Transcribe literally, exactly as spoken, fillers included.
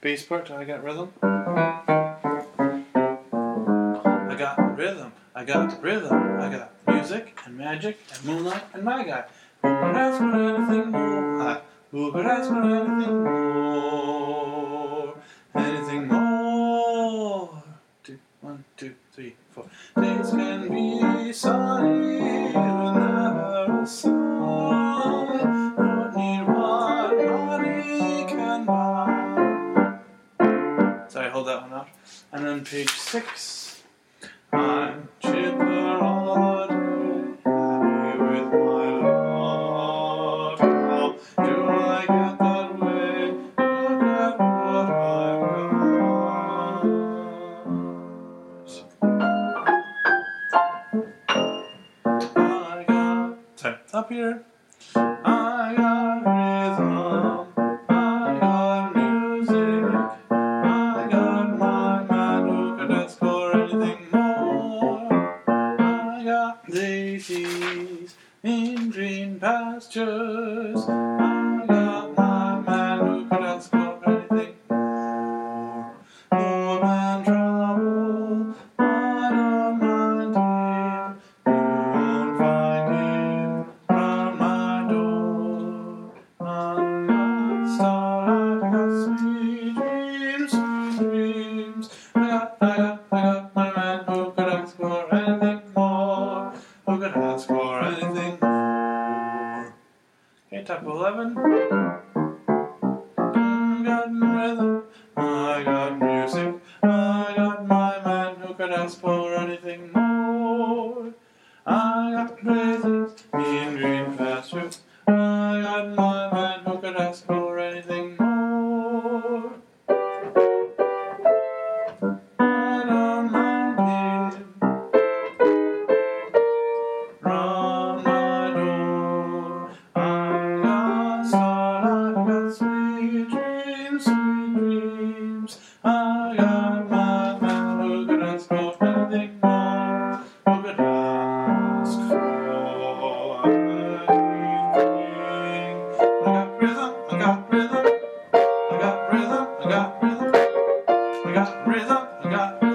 bass part. I got rhythm. I got rhythm. I got rhythm. I got music and magic and moonlight and my guy. Who could ask for anything more? Who could ask for anything more? Anything more? Two, one, two, three, four. Days can be sunny with never a sun. Don't need what money can buy. Sorry, hold that one out. And then page six. I'm chipper all day, happy with my lot. How do I get that way? Look at what I've got. I got, sorry, up here. I got rhythm. I got music. I got my man who could ask for anything more. I got daisies in green pastures. I got my man who could ask for anything more. More than trouble, I don't mind him. You won't find him round my door. I got starlight, I got sweet dreams, sweet dreams. I got, I got, I got my man who could ask for anything more. Who could ask for anything more? Okay, top eleven. I got rhythm. I got music. I got my man who could ask for anything more. I got raisins in green pastures. I got my man who could ask for anything more. I don't mind him round my door. I got starlight, I got sweet dreams, sweet dreams. I got my man who could ask for anything more. Who could ask for anything? I got rhythm, I got rhythm. I got rhythm, I got rhythm. I got rhythm, I got rhythm.